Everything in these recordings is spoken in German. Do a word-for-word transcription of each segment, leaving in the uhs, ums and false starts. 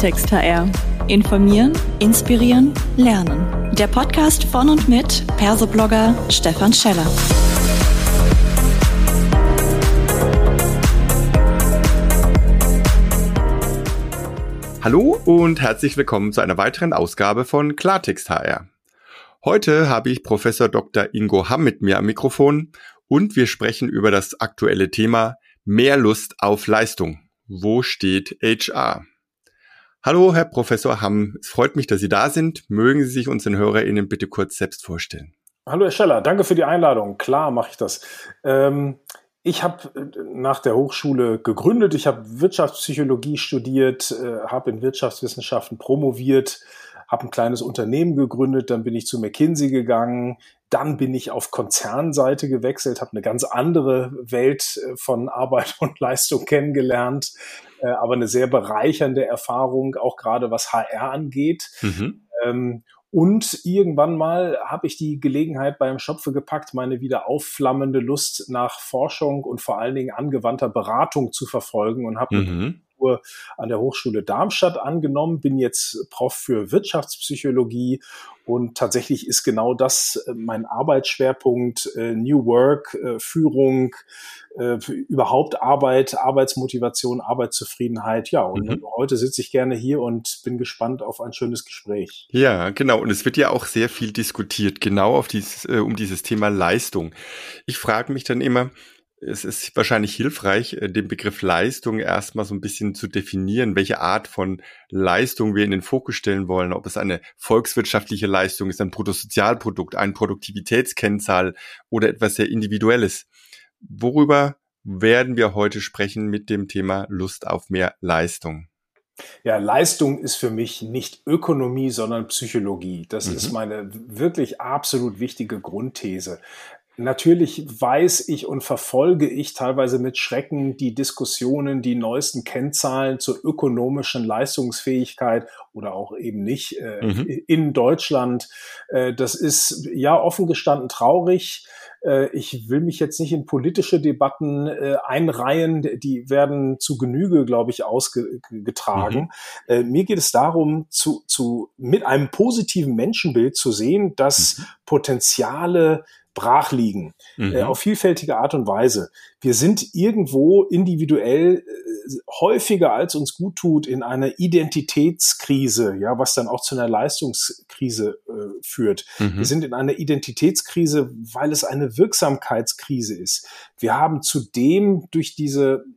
Klartext H R. Informieren, inspirieren, lernen. Der Podcast von und mit Persoblogger Stefan Scheller. Hallo und herzlich willkommen zu einer weiteren Ausgabe von Klartext H R. Heute habe ich Professor Doktor Ingo Hamm mit mir am Mikrofon und wir sprechen über das aktuelle Thema Mehr Lust auf Leistung. Wo steht H R? Hallo, Herr Professor Hamm. Es freut mich, dass Sie da sind. Mögen Sie sich unseren HörerInnen bitte kurz selbst vorstellen? Hallo, Herr Scheller. Danke für die Einladung. Klar mache ich das. Ähm, ich habe nach der Hochschule gegründet. Ich habe Wirtschaftspsychologie studiert, äh, habe in Wirtschaftswissenschaften promoviert, habe ein kleines Unternehmen gegründet. Dann bin ich zu McKinsey gegangen. Dann bin ich auf Konzernseite gewechselt, habe eine ganz andere Welt von Arbeit und Leistung kennengelernt, äh, aber eine sehr bereichernde Erfahrung, auch gerade was H R angeht. Mhm. Ähm, und irgendwann mal habe ich die Gelegenheit beim Schopfe gepackt, meine wieder aufflammende Lust nach Forschung und vor allen Dingen angewandter Beratung zu verfolgen und habe mhm. an der Hochschule Darmstadt angenommen, bin jetzt Prof für Wirtschaftspsychologie und tatsächlich ist genau das mein Arbeitsschwerpunkt, äh, New Work, äh, Führung, äh, überhaupt Arbeit, Arbeitsmotivation, Arbeitszufriedenheit. Ja, und mhm. heute sitze ich gerne hier und bin gespannt auf ein schönes Gespräch. Ja, genau. Und es wird ja auch sehr viel diskutiert, genau auf dieses, äh, um dieses Thema Leistung. Ich frage mich dann immer, es ist wahrscheinlich hilfreich, den Begriff Leistung erstmal so ein bisschen zu definieren, welche Art von Leistung wir in den Fokus stellen wollen, ob es eine volkswirtschaftliche Leistung ist, ein Bruttosozialprodukt, eine Produktivitätskennzahl oder etwas sehr Individuelles. Worüber werden wir heute sprechen mit dem Thema Lust auf mehr Leistung? Ja, Leistung ist für mich nicht Ökonomie, sondern Psychologie. Das mhm. ist meine wirklich absolut wichtige Grundthese. Natürlich weiß ich und verfolge ich teilweise mit Schrecken die Diskussionen, die neuesten Kennzahlen zur ökonomischen Leistungsfähigkeit oder auch eben nicht äh, mhm. in Deutschland. Äh, das ist ja offen gestanden traurig. Äh, ich will mich jetzt nicht in politische Debatten äh, einreihen. Die werden zu Genüge, glaube ich, ausgetragen. Mhm. Äh, mir geht es darum, zu, zu mit einem positiven Menschenbild zu sehen, dass mhm. Potenziale brach liegen, mhm. äh, auf vielfältige Art und Weise. Wir sind irgendwo individuell äh, häufiger als uns gut tut in einer Identitätskrise, ja, was dann auch zu einer Leistungskrise äh, führt. Mhm. Wir sind in einer Identitätskrise, weil es eine Wirksamkeitskrise ist. Wir haben zudem durch diese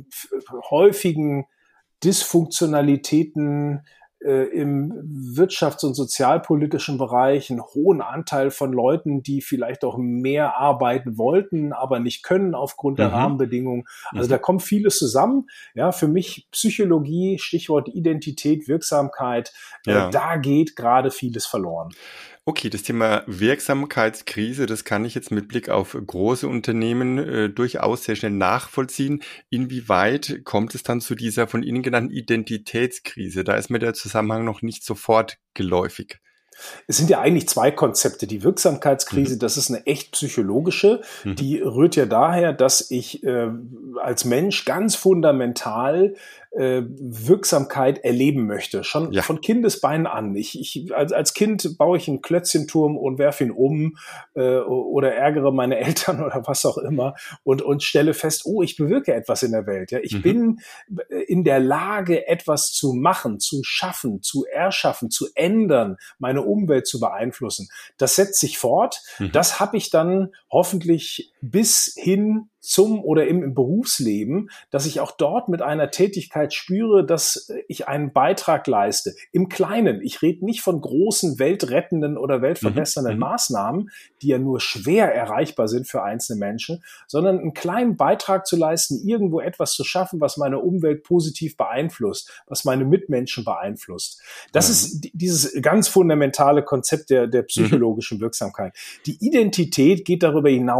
häufigen Dysfunktionalitäten im wirtschafts- und sozialpolitischen Bereich einen hohen Anteil von Leuten, die vielleicht auch mehr arbeiten wollten, aber nicht können aufgrund der mhm. Rahmenbedingungen. Also mhm. da kommt vieles zusammen. Ja, für mich Psychologie, Stichwort Identität, Wirksamkeit, ja. äh, da geht gerade vieles verloren. Okay, das Thema Wirksamkeitskrise, das kann ich jetzt mit Blick auf große Unternehmen äh, durchaus sehr schnell nachvollziehen. Inwieweit kommt es dann zu dieser von Ihnen genannten Identitätskrise? Da ist mir der Zusammenhang noch nicht sofort geläufig. Es sind ja eigentlich zwei Konzepte. Die Wirksamkeitskrise, mhm. das ist eine echt psychologische. Mhm. Die rührt ja daher, dass ich äh, als Mensch ganz fundamental äh, Wirksamkeit erleben möchte. Schon ja. von Kindesbeinen an. Ich, ich, als, als Kind baue ich einen Klötzchenturm und werfe ihn um äh, oder ärgere meine Eltern oder was auch immer und, und stelle fest, oh, ich bewirke etwas in der Welt. Ja, ich mhm. bin in der Lage, etwas zu machen, zu schaffen, zu erschaffen, zu ändern, meine Umwelt zu beeinflussen. Das setzt sich fort. Mhm. Das habe ich dann hoffentlich bis hin zum oder im, im Berufsleben, dass ich auch dort mit einer Tätigkeit spüre, dass ich einen Beitrag leiste. Im Kleinen. Ich rede nicht von großen weltrettenden oder weltverbessernden mhm. Maßnahmen, die ja nur schwer erreichbar sind für einzelne Menschen, sondern einen kleinen Beitrag zu leisten, irgendwo etwas zu schaffen, was meine Umwelt positiv beeinflusst, was meine Mitmenschen beeinflusst. Das mhm. ist dieses ganz fundamentale Konzept der, der psychologischen mhm. Wirksamkeit. Die Identität geht darüber hinaus. Das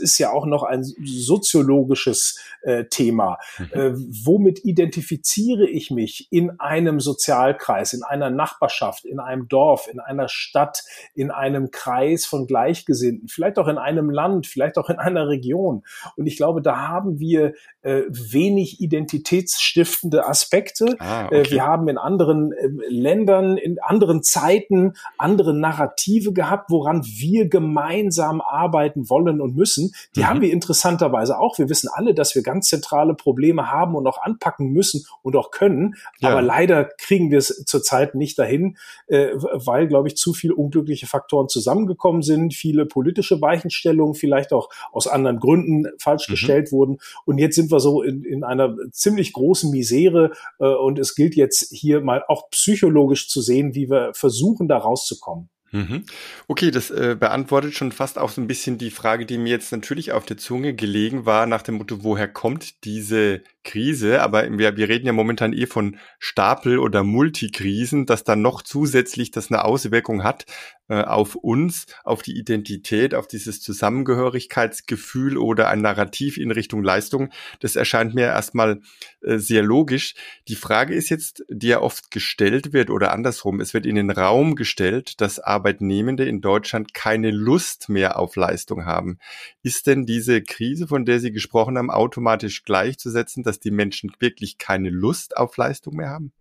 ist ja auch noch ein soziologisches äh, Thema. Mhm. Äh, womit identifiziere ich mich in einem Sozialkreis, in einer Nachbarschaft, in einem Dorf, in einer Stadt, in einem Kreis von Gleichgesinnten, vielleicht auch in einem Land, vielleicht auch in einer Region. Und ich glaube, da haben wir äh, wenig identitätsstiftende Aspekte. Ah, okay. äh, wir haben in anderen äh, Ländern, in anderen Zeiten andere Narrative gehabt, woran wir gemeinsam arbeiten wollen und müssen. Die mhm. haben wir interessanterweise auch. Wir wissen alle, dass wir ganz zentrale Probleme haben und auch anpacken müssen und auch können. Ja. Aber leider kriegen wir es zurzeit nicht dahin, äh, weil, glaube ich, zu viele unglückliche Faktoren zusammengekommen sind, viele politische Weichenstellungen vielleicht auch aus anderen Gründen falsch mhm. gestellt wurden. Und jetzt sind wir so in, in einer ziemlich großen Misere äh, und es gilt jetzt hier mal auch psychologisch zu sehen, wie wir versuchen, da rauszukommen. Okay, das äh, beantwortet schon fast auch so ein bisschen die Frage, die mir jetzt natürlich auf der Zunge gelegen war, nach dem Motto, woher kommt diese Krise? Aber wir, wir reden ja momentan eh von Stapel- oder Multikrisen, dass dann noch zusätzlich das eine Auswirkung hat äh, auf uns, auf die Identität, auf dieses Zusammengehörigkeitsgefühl oder ein Narrativ in Richtung Leistung. Das erscheint mir erstmal äh, sehr logisch. Die Frage ist jetzt, die ja oft gestellt wird oder andersrum, es wird in den Raum gestellt, dass Arbeitnehmende in Deutschland keine Lust mehr auf Leistung haben. Ist denn diese Krise, von der Sie gesprochen haben, automatisch gleichzusetzen, dass die Menschen wirklich keine Lust auf Leistung mehr haben?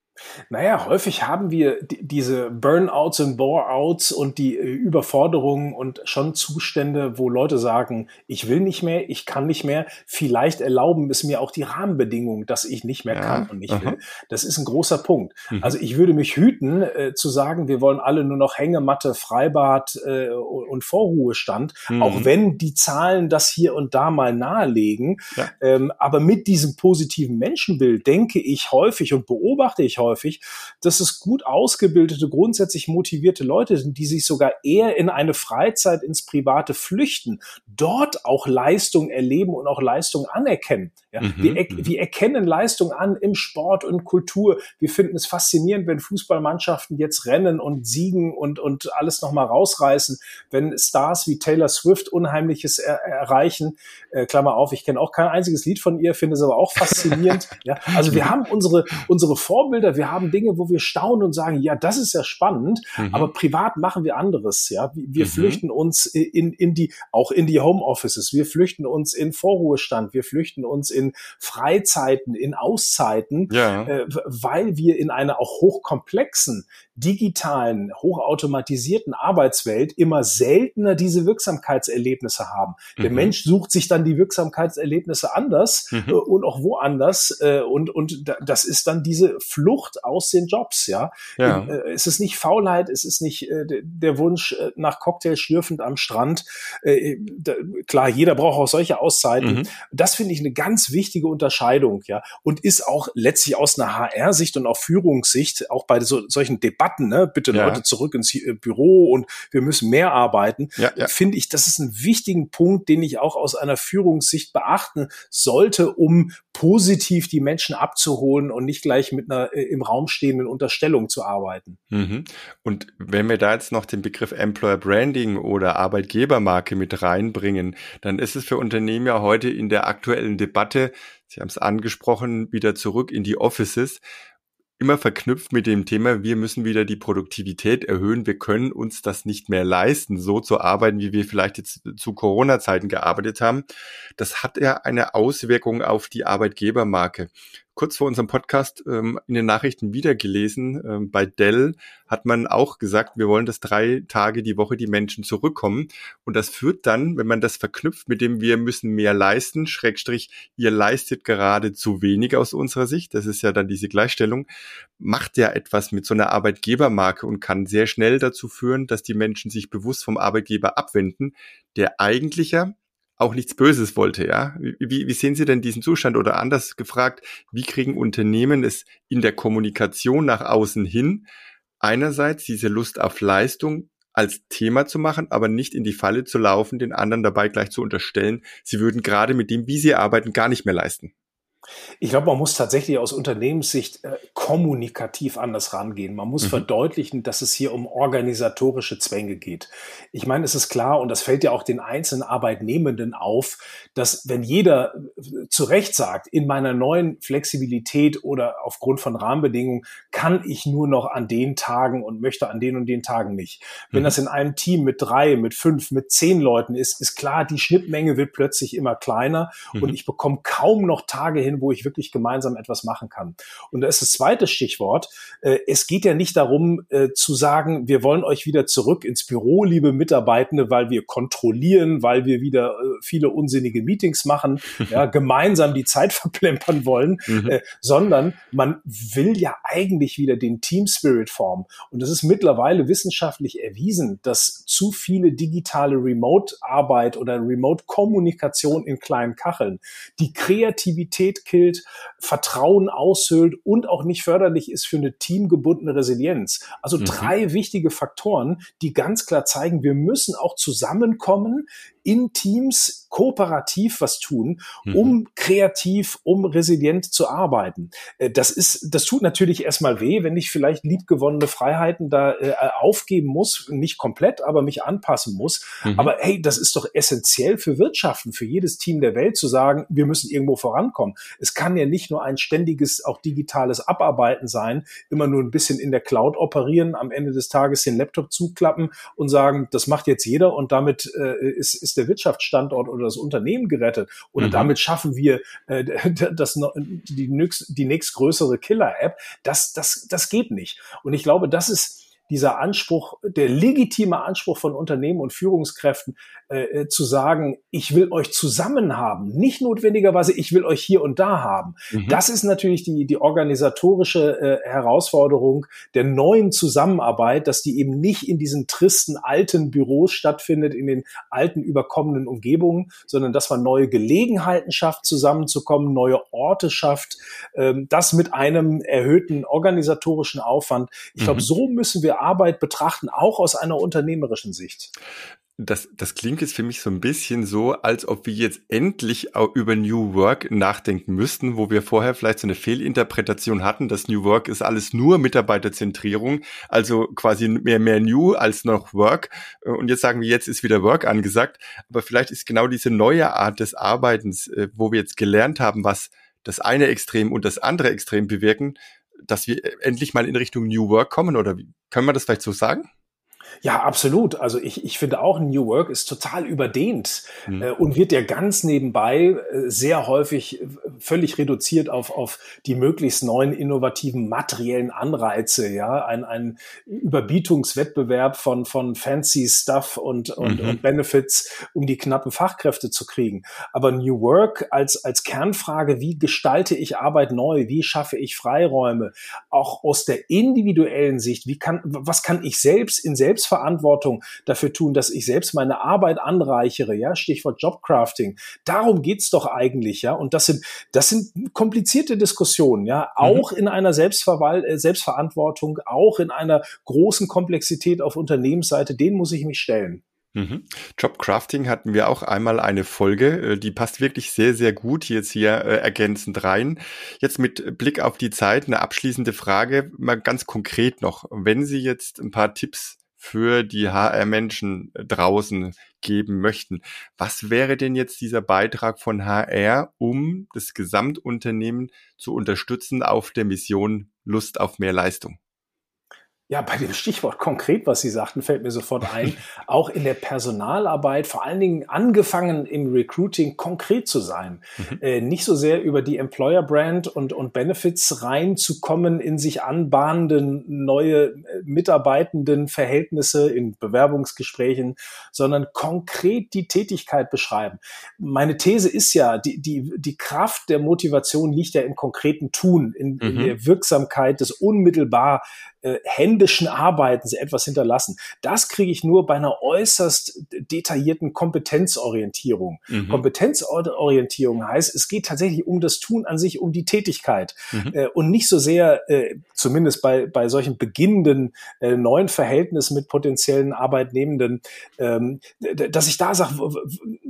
Naja, häufig haben wir die, diese Burnouts und Boreouts und die äh, Überforderungen und schon Zustände, wo Leute sagen, ich will nicht mehr, ich kann nicht mehr. Vielleicht erlauben es mir auch die Rahmenbedingungen, dass ich nicht mehr ja, kann und nicht aha. will. Das ist ein großer Punkt. Mhm. Also ich würde mich hüten, äh, zu sagen, wir wollen alle nur noch Hängematte, Freibad äh, und Vorruhestand, mhm. auch wenn die Zahlen das hier und da mal nahelegen. Ja. Ähm, aber mit diesem positiven Menschenbild denke ich häufig und beobachte ich häufig, häufig, dass es gut ausgebildete, grundsätzlich motivierte Leute sind, die sich sogar eher in eine Freizeit, ins Private flüchten, dort auch Leistung erleben und auch Leistung anerkennen. Ja, mhm, wir, er, wir erkennen Leistung an im Sport und Kultur. Wir finden es faszinierend, wenn Fußballmannschaften jetzt rennen und siegen und, und alles nochmal rausreißen, wenn Stars wie Taylor Swift Unheimliches er, erreichen. Äh, Klammer auf, ich kenne auch kein einziges Lied von ihr, finde es aber auch faszinierend. Ja, also wir haben unsere, unsere Vorbilder, wir haben Dinge, wo wir staunen und sagen, ja, das ist ja spannend, mhm. aber privat machen wir anderes. Ja, wir mhm. flüchten uns in, in die, auch in die Homeoffices, wir flüchten uns in Vorruhestand, wir flüchten uns in in Freizeiten, in Auszeiten, ja. äh, weil wir in einer auch hochkomplexen, digitalen, hochautomatisierten Arbeitswelt immer seltener diese Wirksamkeitserlebnisse haben. Mhm. Der Mensch sucht sich dann die Wirksamkeitserlebnisse anders mhm. äh, und auch woanders äh, und, und da, das ist dann diese Flucht aus den Jobs. Ja, ja. Äh, es ist nicht Faulheit, es ist nicht äh, der Wunsch äh, nach Cocktail schlürfend am Strand. Äh, da, klar, jeder braucht auch solche Auszeiten. Mhm. Das finde ich eine ganz wichtige Unterscheidung, ja, und ist auch letztlich aus einer H R-Sicht und auch Führungssicht, auch bei so, solchen Debatten, ne, bitte ja. Leute zurück ins Büro und wir müssen mehr arbeiten, ja, ja. finde ich, das ist ein wichtigen Punkt, den ich auch aus einer Führungssicht beachten sollte, um positiv die Menschen abzuholen und nicht gleich mit einer äh, im Raum stehenden Unterstellung zu arbeiten. Mhm. Und wenn wir da jetzt noch den Begriff Employer Branding oder Arbeitgebermarke mit reinbringen, dann ist es für Unternehmen ja heute in der aktuellen Debatte, Sie haben es angesprochen, wieder zurück in die Offices, immer verknüpft mit dem Thema, wir müssen wieder die Produktivität erhöhen, wir können uns das nicht mehr leisten, so zu arbeiten, wie wir vielleicht jetzt zu Corona-Zeiten gearbeitet haben. Das hat ja eine Auswirkung auf die Arbeitgebermarke. Kurz vor unserem Podcast ähm, in den Nachrichten wieder gelesen, ähm, bei Dell hat man auch gesagt, wir wollen, dass drei Tage die Woche die Menschen zurückkommen. Und das führt dann, wenn man das verknüpft mit dem, wir müssen mehr leisten, Schrägstrich, ihr leistet gerade zu wenig aus unserer Sicht, das ist ja dann diese Gleichstellung, macht ja etwas mit so einer Arbeitgebermarke und kann sehr schnell dazu führen, dass die Menschen sich bewusst vom Arbeitgeber abwenden, der eigentlich ja auch nichts Böses wollte, ja. Wie, wie sehen Sie denn diesen Zustand? Oder anders gefragt, wie kriegen Unternehmen es in der Kommunikation nach außen hin, einerseits diese Lust auf Leistung als Thema zu machen, aber nicht in die Falle zu laufen, den anderen dabei gleich zu unterstellen, sie würden gerade mit dem, wie sie arbeiten, gar nicht mehr leisten? Ich glaube, man muss tatsächlich aus Unternehmenssicht äh, kommunikativ anders rangehen. Man muss mhm. verdeutlichen, dass es hier um organisatorische Zwänge geht. Ich meine, es ist klar, und das fällt ja auch den einzelnen Arbeitnehmenden auf, dass wenn jeder äh, zu Recht sagt, in meiner neuen Flexibilität oder aufgrund von Rahmenbedingungen kann ich nur noch an den Tagen und möchte an den und den Tagen nicht. Wenn mhm. das in einem Team mit drei, mit fünf, mit zehn Leuten ist, ist klar, die Schnittmenge wird plötzlich immer kleiner mhm. und ich bekomme kaum noch Tage hin, wo ich wirklich gemeinsam etwas machen kann. Und da ist das zweite Stichwort. Äh, es geht ja nicht darum, äh, zu sagen, wir wollen euch wieder zurück ins Büro, liebe Mitarbeitende, weil wir kontrollieren, weil wir wieder äh, viele unsinnige Meetings machen, ja, gemeinsam die Zeit verplempern wollen, mhm. äh, sondern man will ja eigentlich wieder den Team Spirit formen. Und es ist mittlerweile wissenschaftlich erwiesen, dass zu viele digitale Remote-Arbeit oder Remote-Kommunikation in kleinen Kacheln die Kreativität killt, Vertrauen aushöhlt und auch nicht förderlich ist für eine teamgebundene Resilienz. Also mhm. drei wichtige Faktoren, die ganz klar zeigen, wir müssen auch zusammenkommen, in Teams kooperativ was tun, um mhm. kreativ, um resilient zu arbeiten. Das ist, das tut natürlich erstmal weh, wenn ich vielleicht liebgewonnene Freiheiten da äh, aufgeben muss, nicht komplett, aber mich anpassen muss. Mhm. Aber hey, das ist doch essentiell für Wirtschaften, für jedes Team der Welt zu sagen, wir müssen irgendwo vorankommen. Es kann ja nicht nur ein ständiges, auch digitales Abarbeiten sein, immer nur ein bisschen in der Cloud operieren, am Ende des Tages den Laptop zuklappen und sagen, das macht jetzt jeder und damit äh, ist, ist der Wirtschaftsstandort oder das Unternehmen gerettet oder mhm. damit schaffen wir äh, das, die, nächst, die nächstgrößere Killer-App. Das, das, das geht nicht. Und ich glaube, das ist dieser Anspruch, der legitime Anspruch von Unternehmen und Führungskräften, äh, zu sagen, ich will euch zusammen haben, nicht notwendigerweise, ich will euch hier und da haben. Mhm. Das ist natürlich die, die organisatorische äh, Herausforderung der neuen Zusammenarbeit, dass die eben nicht in diesen tristen alten Büros stattfindet, in den alten überkommenen Umgebungen, sondern dass man neue Gelegenheiten schafft, zusammenzukommen, neue Orte schafft, ähm, das mit einem erhöhten organisatorischen Aufwand. Ich glaube, mhm. so müssen wir Arbeit betrachten, auch aus einer unternehmerischen Sicht. Das, das klingt jetzt für mich so ein bisschen so, als ob wir jetzt endlich auch über New Work nachdenken müssten, wo wir vorher vielleicht so eine Fehlinterpretation hatten, dass New Work ist alles nur Mitarbeiterzentrierung, also quasi mehr, mehr New als noch Work. Und jetzt sagen wir, jetzt ist wieder Work angesagt. Aber vielleicht ist genau diese neue Art des Arbeitens, wo wir jetzt gelernt haben, was das eine Extrem und das andere Extrem bewirken, dass wir endlich mal in Richtung New Work kommen, oder wie? Kann man das vielleicht so sagen? Ja, absolut. Also ich, ich finde auch, New Work ist total überdehnt mhm. äh, und wird ja ganz nebenbei äh, sehr häufig äh, völlig reduziert auf, auf die möglichst neuen, innovativen, materiellen Anreize, ja, ein, ein Überbietungswettbewerb von, von fancy Stuff und, und, mhm. und Benefits, um die knappen Fachkräfte zu kriegen. Aber New Work als, als Kernfrage, wie gestalte ich Arbeit neu? Wie schaffe ich Freiräume? Auch aus der individuellen Sicht, wie kann, was kann ich selbst in selbst Verantwortung dafür tun, dass ich selbst meine Arbeit anreichere, ja, Stichwort Jobcrafting. Darum geht's doch eigentlich, ja, und das sind, das sind komplizierte Diskussionen, ja, auch mhm. in einer Selbstverwalt- äh, Selbstverantwortung, auch in einer großen Komplexität auf Unternehmensseite, denen muss ich mich stellen. Mhm. Jobcrafting hatten wir auch einmal eine Folge, die passt wirklich sehr, sehr gut jetzt hier äh, ergänzend rein. Jetzt mit Blick auf die Zeit eine abschließende Frage, mal ganz konkret noch. Wenn Sie jetzt ein paar Tipps für die H R-Menschen draußen geben möchten, was wäre denn jetzt dieser Beitrag von H R, um das Gesamtunternehmen zu unterstützen auf der Mission Lust auf mehr Leistung? Ja, bei dem Stichwort konkret, was Sie sagten, fällt mir sofort ein, auch in der Personalarbeit, vor allen Dingen angefangen im Recruiting, konkret zu sein. Mhm. Äh, nicht so sehr über die Employer Brand und, und Benefits reinzukommen in sich anbahnende neue äh, mitarbeitenden Verhältnisse in Bewerbungsgesprächen, sondern konkret die Tätigkeit beschreiben. Meine These ist ja, die, die, die Kraft der Motivation liegt ja im konkreten Tun, in, mhm. in der Wirksamkeit des unmittelbar äh, händischen Arbeitens etwas hinterlassen. Das kriege ich nur bei einer äußerst detaillierten Kompetenzorientierung. Mhm. Kompetenzorientierung heißt, es geht tatsächlich um das Tun an sich, um die Tätigkeit mhm. äh, und nicht so sehr, äh, zumindest bei, bei solchen beginnenden äh, neuen Verhältnissen mit potenziellen Arbeitnehmenden, ähm, dass ich da sage,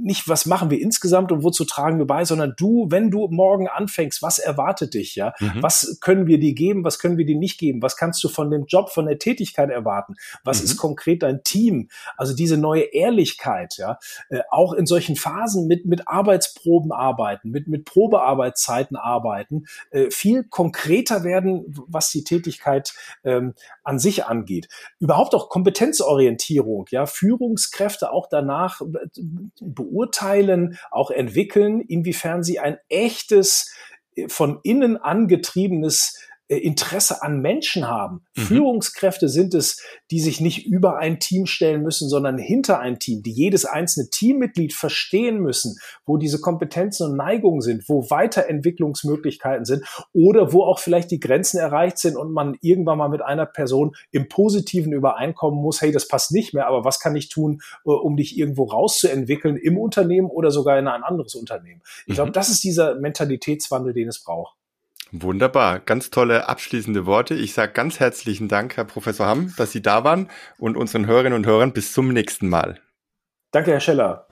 nicht, was machen wir insgesamt und wozu tragen wir bei, sondern du, wenn du morgen anfängst, was erwartet dich, ja? Mhm. Was können wir dir geben, was können wir dir nicht geben? Was kannst du von dem Job, von der Tätigkeit erwarten? Was mhm. ist konkret dein Team? Also diese neue Ehrlichkeit, ja, äh, auch in solchen Phasen mit mit Arbeitsproben arbeiten, mit mit Probearbeitszeiten arbeiten, äh, viel konkreter werden, was die Tätigkeit ähm, an sich angeht. Überhaupt auch Kompetenzorientierung, ja, Führungskräfte auch danach beurteilen, auch entwickeln, inwiefern sie ein echtes, von innen angetriebenes Interesse an Menschen haben. Mhm. Führungskräfte sind es, die sich nicht über ein Team stellen müssen, sondern hinter ein Team, die jedes einzelne Teammitglied verstehen müssen, wo diese Kompetenzen und Neigungen sind, wo Weiterentwicklungsmöglichkeiten sind oder wo auch vielleicht die Grenzen erreicht sind und man irgendwann mal mit einer Person im Positiven übereinkommen muss, hey, das passt nicht mehr, aber was kann ich tun, um dich irgendwo rauszuentwickeln im Unternehmen oder sogar in ein anderes Unternehmen? Ich mhm. glaube, das ist dieser Mentalitätswandel, den es braucht. Wunderbar, ganz tolle abschließende Worte. Ich sage ganz herzlichen Dank, Herr Professor Hamm, dass Sie da waren und unseren Hörerinnen und Hörern bis zum nächsten Mal. Danke, Herr Scheller.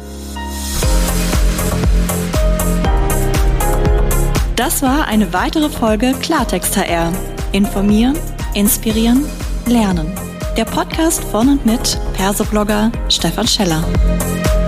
Das war eine weitere Folge Klartext H R. Informieren, inspirieren, lernen. Der Podcast von und mit Persoblogger Stefan Scheller.